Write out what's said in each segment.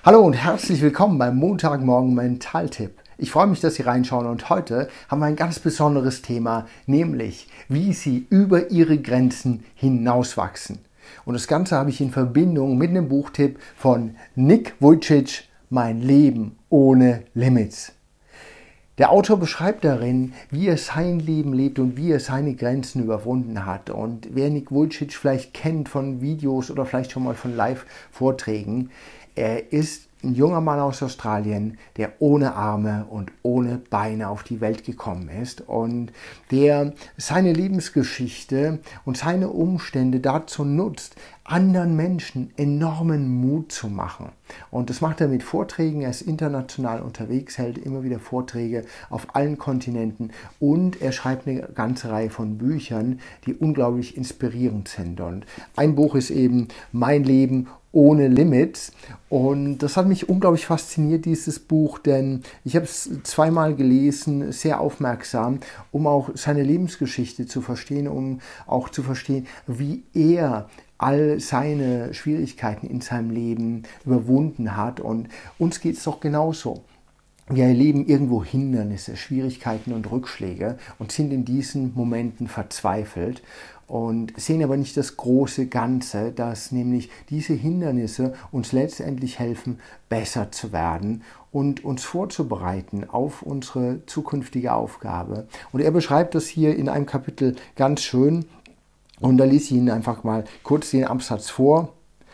Hallo und herzlich willkommen beim Montagmorgen Mentaltipp. Ich freue mich, dass Sie reinschauen und heute haben wir ein ganz besonderes Thema, nämlich wie Sie über Ihre Grenzen hinauswachsen. Und das Ganze habe ich in Verbindung mit einem Buchtipp von Nick Vujicic, Mein Leben ohne Limits. Der Autor beschreibt darin, wie er sein Leben lebt und wie er seine Grenzen überwunden hat. Und wer Nick Vujicic vielleicht kennt von Videos oder vielleicht schon mal von Live-Vorträgen, er ist ein junger Mann aus Australien, der ohne Arme und ohne Beine auf die Welt gekommen ist und der seine Lebensgeschichte und seine Umstände dazu nutzt, anderen Menschen enormen Mut zu machen. Und das macht er mit Vorträgen. Er ist international unterwegs, hält immer wieder Vorträge auf allen Kontinenten und er schreibt eine ganze Reihe von Büchern, die unglaublich inspirierend sind. Und ein Buch ist eben Mein Leben ohne Limits. Und das hat mich unglaublich fasziniert, dieses Buch, denn ich habe es zweimal gelesen, sehr aufmerksam, um auch seine Lebensgeschichte zu verstehen, um auch zu verstehen, wie er all seine Schwierigkeiten in seinem Leben überwunden hat. Und uns geht es doch genauso. Wir erleben irgendwo Hindernisse, Schwierigkeiten und Rückschläge und sind in diesen Momenten verzweifelt und sehen aber nicht das große Ganze, dass nämlich diese Hindernisse uns letztendlich helfen, besser zu werden und uns vorzubereiten auf unsere zukünftige Aufgabe. Und er beschreibt das hier in einem Kapitel ganz schön und da lese ich Ihnen einfach mal kurz den Absatz vor.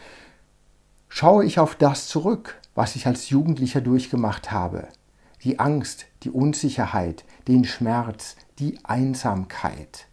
Schaue ich auf das zurück, was ich als Jugendlicher durchgemacht habe, die Angst, die Unsicherheit, den Schmerz, die Einsamkeit,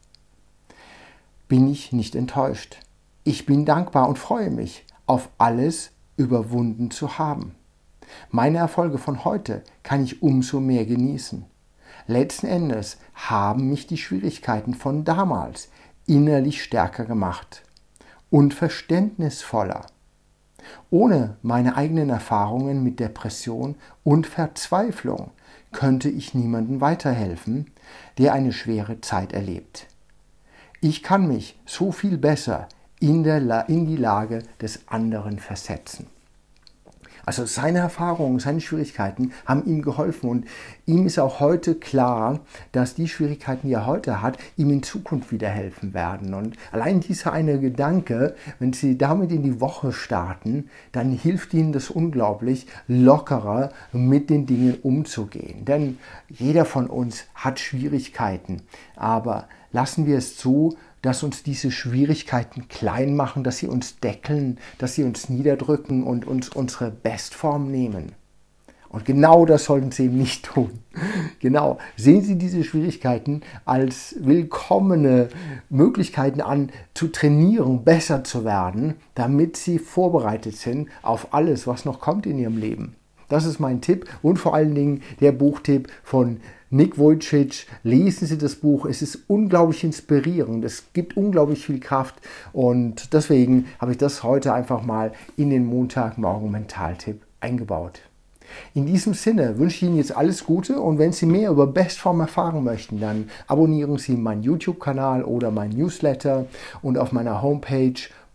bin ich nicht enttäuscht. Ich bin dankbar und freue mich, auf alles überwunden zu haben. Meine Erfolge von heute kann ich umso mehr genießen. Letzten Endes haben mich die Schwierigkeiten von damals innerlich stärker gemacht und verständnisvoller. Ohne meine eigenen Erfahrungen mit Depression und Verzweiflung könnte ich niemandem weiterhelfen, der eine schwere Zeit erlebt. Ich kann mich so viel besser in die Lage des anderen versetzen. Also seine Erfahrungen, seine Schwierigkeiten haben ihm geholfen und ihm ist auch heute klar, dass die Schwierigkeiten, die er heute hat, ihm in Zukunft wieder helfen werden. Und allein dieser eine Gedanke, wenn Sie damit in die Woche starten, dann hilft Ihnen das unglaublich, lockerer mit den Dingen umzugehen. Denn jeder von uns hat Schwierigkeiten, aber lassen wir es zu, dass uns diese Schwierigkeiten klein machen, dass sie uns deckeln, dass sie uns niederdrücken und uns unsere Bestform nehmen. Und genau das sollten Sie eben nicht tun. Genau, sehen Sie diese Schwierigkeiten als willkommene Möglichkeiten an, zu trainieren, besser zu werden, damit Sie vorbereitet sind auf alles, was noch kommt in Ihrem Leben. Das ist mein Tipp und vor allen Dingen der Buchtipp von Nick Vujicic. Lesen Sie das Buch, es ist unglaublich inspirierend, es gibt unglaublich viel Kraft und deswegen habe ich das heute einfach mal in den Montagmorgen Mentaltipp eingebaut. In diesem Sinne wünsche ich Ihnen jetzt alles Gute und wenn Sie mehr über Bestform erfahren möchten, dann abonnieren Sie meinen YouTube-Kanal oder meinen Newsletter und auf meiner Homepage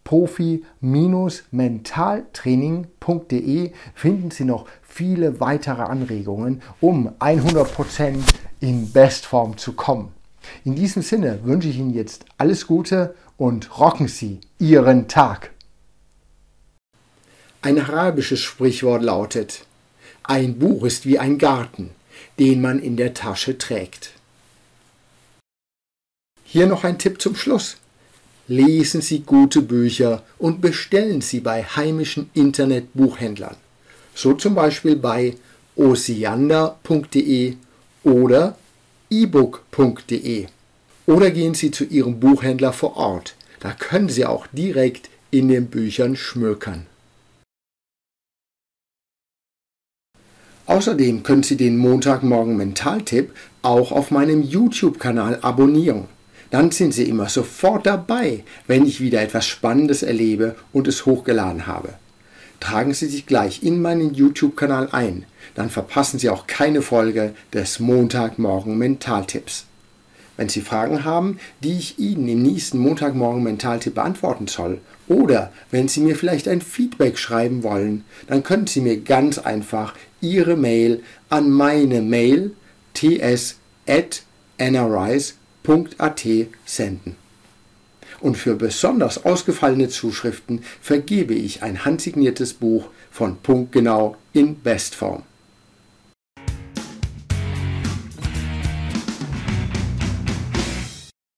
profi-mentaltraining.de finden Sie noch viele weitere Anregungen, um 100% in Bestform zu kommen. In diesem Sinne wünsche ich Ihnen jetzt alles Gute und rocken Sie Ihren Tag. Ein arabisches Sprichwort lautet: Ein Buch ist wie ein Garten, den man in der Tasche trägt. Hier noch ein Tipp zum Schluss. Lesen Sie gute Bücher und bestellen Sie bei heimischen Internetbuchhändlern. So zum Beispiel bei osiander.de oder ebook.de. Oder gehen Sie zu Ihrem Buchhändler vor Ort. Da können Sie auch direkt in den Büchern schmökern. Außerdem können Sie den Montagmorgen Mentaltipp auch auf meinem YouTube-Kanal abonnieren. Dann sind Sie immer sofort dabei, wenn ich wieder etwas Spannendes erlebe und es hochgeladen habe. Tragen Sie sich gleich in meinen YouTube-Kanal ein, dann verpassen Sie auch keine Folge des Montagmorgen Mentaltipps. Wenn Sie Fragen haben, die ich Ihnen im nächsten Montagmorgen Mentaltipp beantworten soll, oder wenn Sie mir vielleicht ein Feedback schreiben wollen, dann können Sie mir ganz einfach Ihre Mail an meine Mail ts@nrise.at senden. Und für besonders ausgefallene Zuschriften vergebe ich ein handsigniertes Buch von Punktgenau in Bestform.